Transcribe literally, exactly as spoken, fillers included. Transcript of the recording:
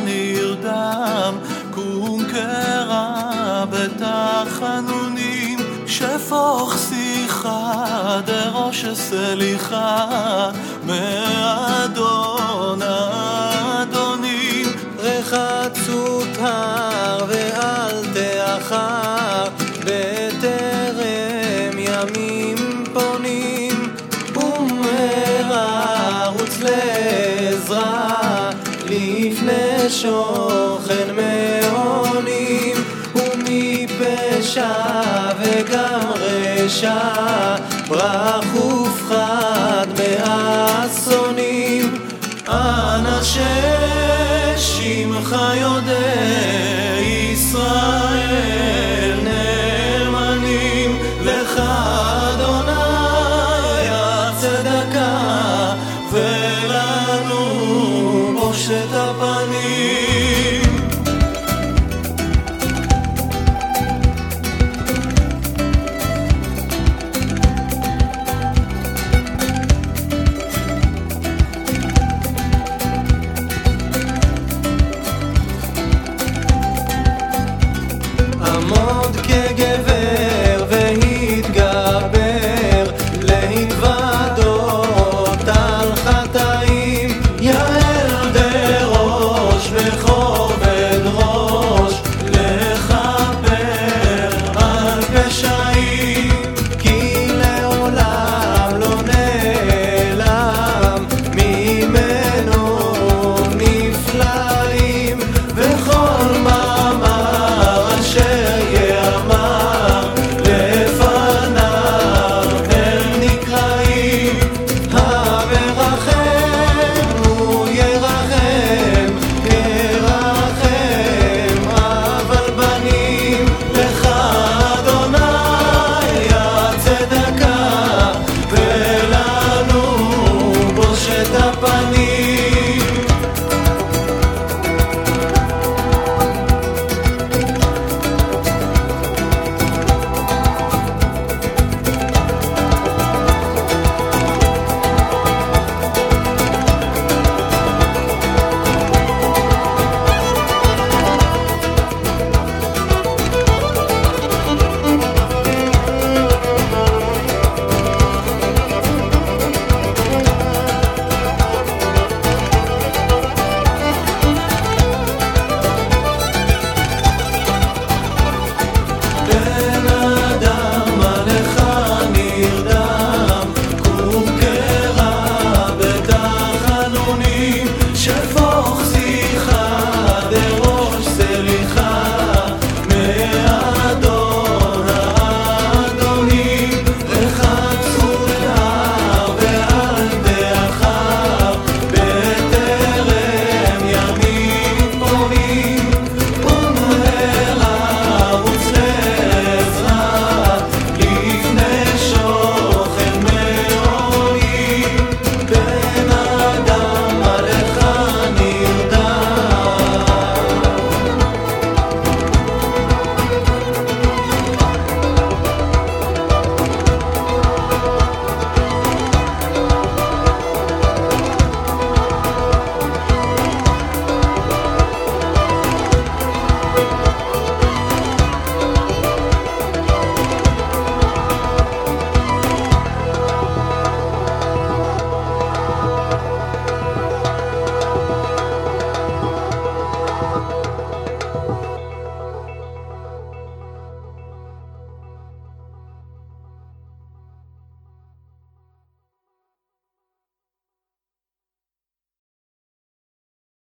נרדם, קום קרא בתחנונים, שפוך שיחה דראש סליחה מאדון האדונים. רחצות הר ואל תאחר, בטרם ימים פונים, ומהרה רוץ לעזרה לפני שוכן מעונים. ומפשע וגם רשע ברח ופחד מאסונים. אנא ששמך יודע ישראל, נאמנים לך אדוני הצדקה, ולנו בושת הפנים. עמוד כגבר והתגבר, להתוודות על חטאים, יעל דראש וכל